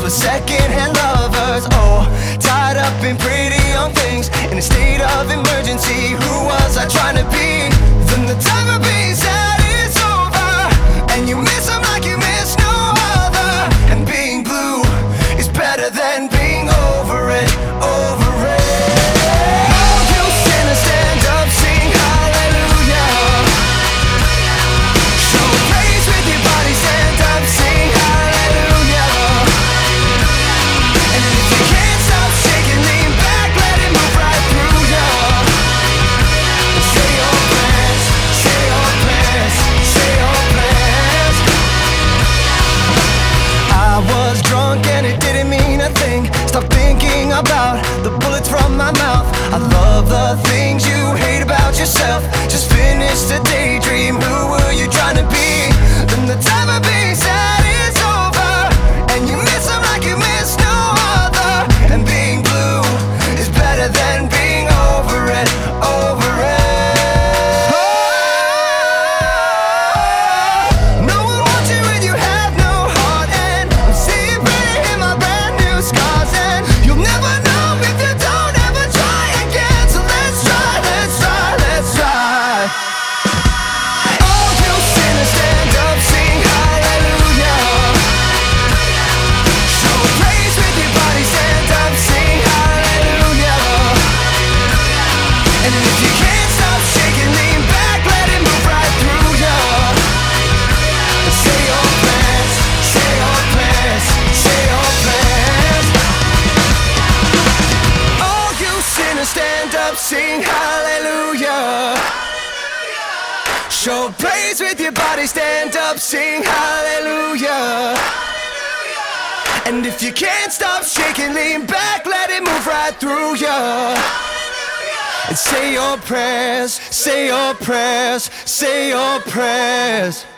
were second-hand lovers. Oh, tied up in pretty young things, in a state of emergency. Who was I trying to be? Then the time of being sad is over, and you miss them like you miss no other. And being blue is better than being over it, over it. Oh, you sinners, stand up, sing hallelujah. Show praise with your body, stand up, sing hallelujah. And if you can't stop shaking, lean back, let it move right through ya. Say your prayers, say your prayers, say your prayers. I was drunk and it didn't mean a thing. Stop thinking about the bullets from my mouth. I love the things you hate about yourself. Just finish the daydream. Who were you trying to be? Then the time of being sad is over, and you miss them like you miss no other. And being blue is better than being over it, over it. Oh, no one wants you when you have no heart, and I'm seeing pain in my brand new scars. And you'll never know if you don't ever try again. So let's try, let's try, let's try. Oh, you sinners, stand up, sing hallelujah. Show praise with your body, stand up, sing hallelujah. And if you can't stop shaking, lean back, let it move right through ya. Say your prayers, say your prayers, say your prayers. Oh, you sinners, stand up, sing hallelujah. Show praise with your body, stand up, sing hallelujah. And if you can't stop shaking, lean back, let it move right through ya. And say your prayers, say your prayers, say your prayers.